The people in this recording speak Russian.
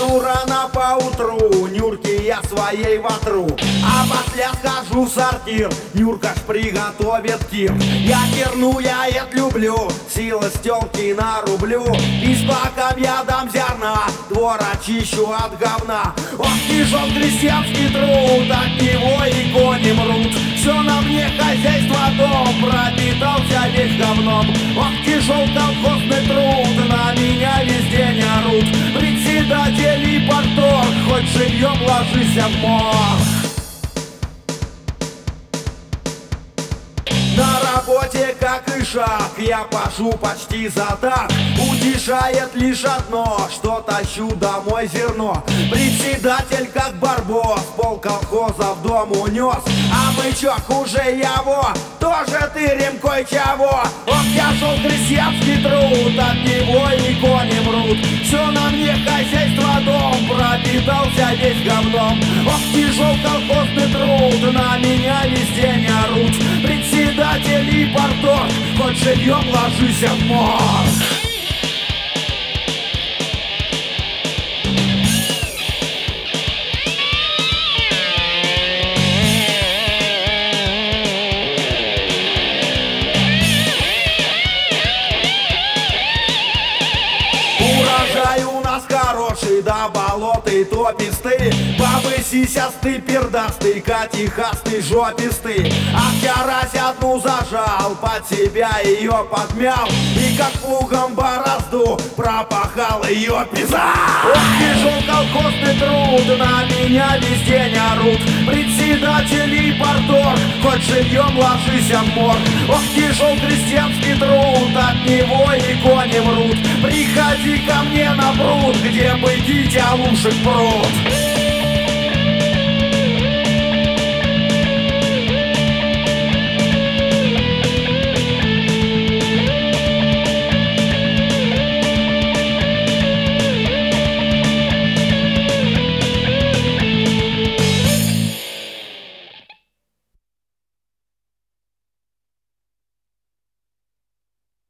Встаю рано поутру, Нюрке я своей вотру, а после схожу в сортир, Нюрка ж приготовит кир. Я кирну, я это люблю, сила стёлки нарублю, и с баком я дам зерна, двор очищу от говна. Ох, тяжел крестьянский труд, от него и кони мрут. Все на мне хозяйство, дом пропитался весь говном. Ох, тяжел колхозный труд, на меня весь день орут. Председатель и порторг, хоть живьем ложись в мох. На работе, как и шаг, я пашу почти за так. Утешает лишь одно, что тащу домой зерно. Председатель, как барбос, пол колхоза в дом унес. А мы чё, хуже его, тоже тырим кое-чего. Ох, тяжел крестьянский труд, от него и кони мрут. Все на мне хозяйство, дом пропитался весь говном. Ох, тяжел колхозный труд, на меня весь день орут. Председатель и порторг, хоть живьем ложись в мозг. Урожай у нас хороший, да болоты топистый. Бабы сисястый, пердастый, катихастый, жопистый. А вчерась одну зажал, под себя ее подмял, и как плугом борозду пропахал ее пиза. Ох, тяжел колхозный труд, на меня весь день орут. Председатель и порторг, хоть живьем ложись в морг. Ох, тяжел крестьянский труд, от него и кони мрут. Приходи ко мне на пруд, где бы дитя лушек пруд.